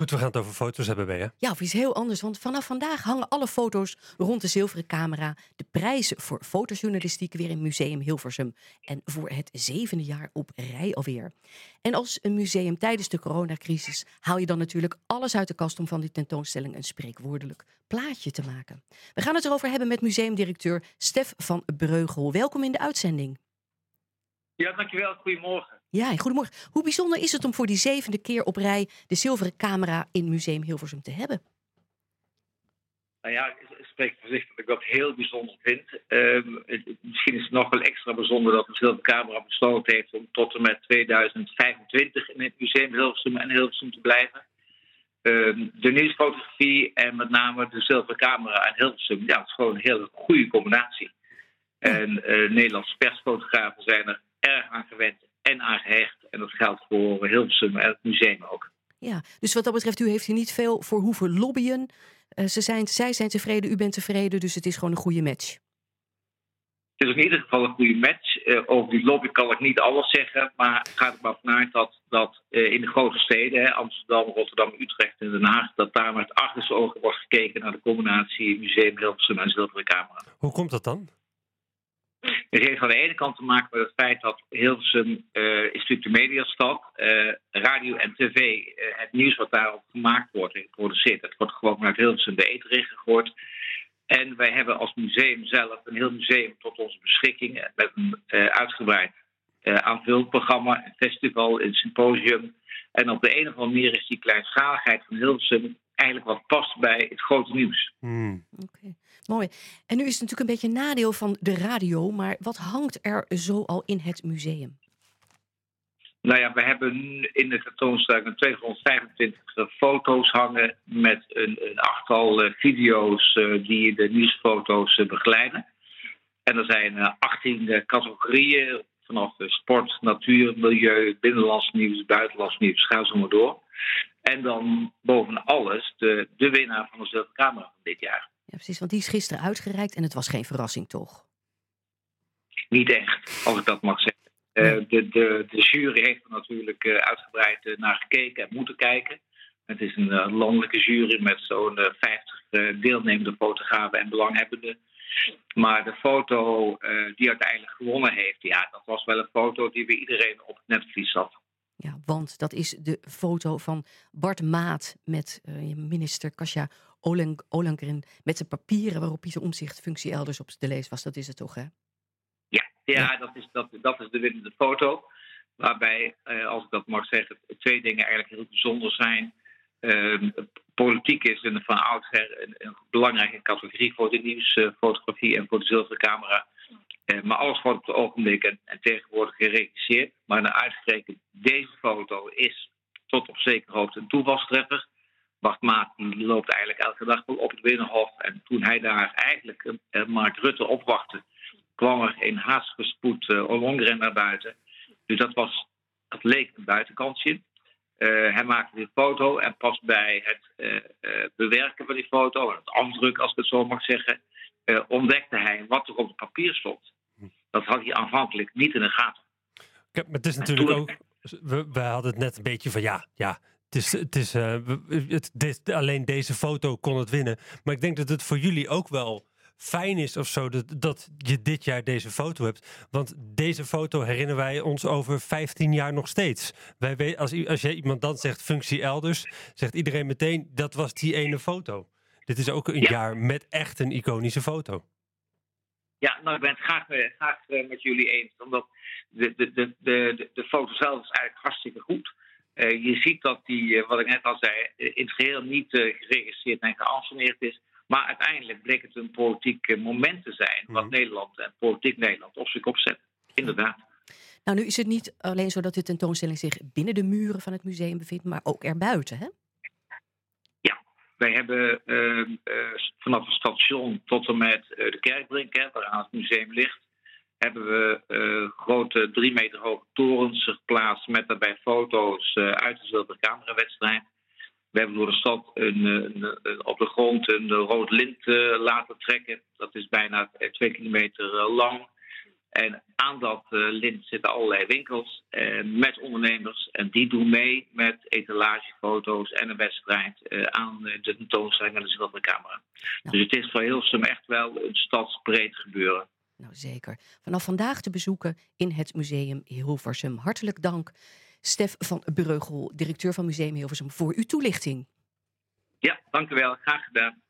Goed, we gaan het over foto's hebben, Bea. Ja, of iets heel anders, want vanaf vandaag hangen alle foto's rond de zilveren camera. De prijzen voor fotojournalistiek weer in Museum Hilversum. En voor het 7e jaar op rij alweer. En als een museum tijdens de coronacrisis haal je dan natuurlijk alles uit de kast om van die tentoonstelling een spreekwoordelijk plaatje te maken. We gaan het erover hebben met museumdirecteur Stef van Breugel. Welkom in de uitzending. Ja, dankjewel. Goedemorgen. Ja, en goedemorgen. Hoe bijzonder is het om voor die 7e keer op rij de zilveren camera in Museum Hilversum te hebben? Nou ja, ik spreek voorzichtig dat ik dat heel bijzonder vind. Misschien is het nog wel extra bijzonder dat de zilveren camera besloten heeft om tot en met 2025 in het Museum Hilversum en Hilversum te blijven. De nieuwsfotografie en met name de zilveren camera en Hilversum, ja, dat is gewoon een hele goede combinatie. En Nederlandse persfotografen zijn er erg aan gewend en aan gehecht. En dat geldt voor Hilversum en het museum ook. Ja, dus wat dat betreft, u heeft hier niet veel voor hoeven lobbyen. Zij zijn tevreden, u bent tevreden, dus het is gewoon een goede match. Het is in ieder geval een goede match. Over die lobby kan ik niet alles zeggen, maar het gaat er maar vanuit dat in de grote steden, Amsterdam, Rotterdam, Utrecht en Den Haag, dat daar met argusogen wordt gekeken naar de combinatie Museum Hilversum en zilveren camera. Hoe komt dat dan? Het heeft aan de ene kant te maken met het feit dat Hilversum is natuurlijk de mediastad. Radio en tv, het nieuws wat daarop gemaakt wordt en geproduceerd, dat wordt gewoon vanuit Hilversum de ether ingegooid. En wij hebben als museum zelf een heel museum tot onze beschikking met een uitgebreid aanvullprogramma, een festival, een symposium. En op de een of andere manier is die kleinschaligheid van Hilversum eigenlijk wat past bij het grote nieuws. Oké, mooi. En nu is het natuurlijk een beetje een nadeel van de radio, maar wat hangt er zo al in het museum? Nou ja, we hebben in de tentoonstelling 225 foto's hangen met een achttal video's die de nieuwsfoto's begeleiden. En er zijn 18 categorieën vanaf sport, natuur, milieu, binnenlands nieuws, buitenlands nieuws, ga zo maar door. En dan boven alles de winnaar van de zilveren camera van dit jaar. Ja, precies, want die is gisteren uitgereikt en het was geen verrassing, toch? Niet echt, als ik dat mag zeggen. De jury heeft er natuurlijk uitgebreid naar gekeken en moeten kijken. Het is een landelijke jury met zo'n 50 deelnemende fotografen en belanghebbenden. Maar de foto die uiteindelijk gewonnen heeft, ja, dat was wel een foto die bij iedereen op het netvlies zat. Ja, want dat is de foto van Bart Maat met minister Kasia Ollongren met zijn papieren waarop Pieter Omtzigt functie elders op te lezen was. Dat is het toch, hè? Ja. Dat is de winnende foto. Waarbij, als ik dat mag zeggen, twee dingen eigenlijk heel bijzonder zijn. Politiek is van oudsher een belangrijke categorie voor de nieuwsfotografie en voor de zilveren camera. Maar alles wordt op het ogenblik en tegenwoordig geregisseerd. Maar uitgerekend deze foto is tot op zekere hoogte een toevalstreffer. Bart Maat die loopt eigenlijk elke dag wel op het Binnenhof. En toen hij daar eigenlijk Mark Rutte opwachtte, kwam er in haastige spoed Ollongren naar buiten. Dus dat leek een buitenkantje. Hij maakte die foto en pas bij het bewerken van die foto, het afdrukken als ik het zo mag zeggen, ontdekte hij wat er op het papier stond. Dat had hij aanvankelijk niet in de gaten. Ja, maar het is natuurlijk ook, we hadden het net een beetje van alleen deze foto kon het winnen. Maar ik denk dat het voor jullie ook wel fijn is of zo dat je dit jaar deze foto hebt. Want deze foto herinneren wij ons over 15 jaar nog steeds. Als je iemand dan zegt functie elders, zegt iedereen meteen dat was die ene foto. Dit is ook een jaar met echt een iconische foto. Ja, nou, ik ben het graag met jullie eens. Omdat de foto zelf is eigenlijk hartstikke goed. Je ziet dat die, wat ik net al zei, in het geheel niet geregisseerd en geanceneerd is. Maar uiteindelijk bleek het een politiek moment te zijn wat Nederland en politiek Nederland op zich opzet. Inderdaad. Nou, nu is het niet alleen zo dat de tentoonstelling zich binnen de muren van het museum bevindt, maar ook erbuiten, hè? Ja, wij hebben vanaf het station tot en met de Kerkbrink, waar het museum ligt, hebben we grote 3 meter hoge torens geplaatst met daarbij foto's uit de zilveren camerawedstrijd. We hebben door de stad op de grond een rood lint laten trekken. Dat is bijna 2 kilometer lang. En aan dat lint zitten allerlei winkels met ondernemers. En die doen mee met etalagefoto's en een wedstrijd aan de tentoonstelling en de Zilveren Camera. Nou. Dus het is voor Hilversum echt wel een stadsbreed gebeuren. Nou, zeker. Vanaf vandaag te bezoeken in het Museum Hilversum. Hartelijk dank, Stef van Breugel, directeur van Museum Hilversum, voor uw toelichting. Ja, dank u wel. Graag gedaan.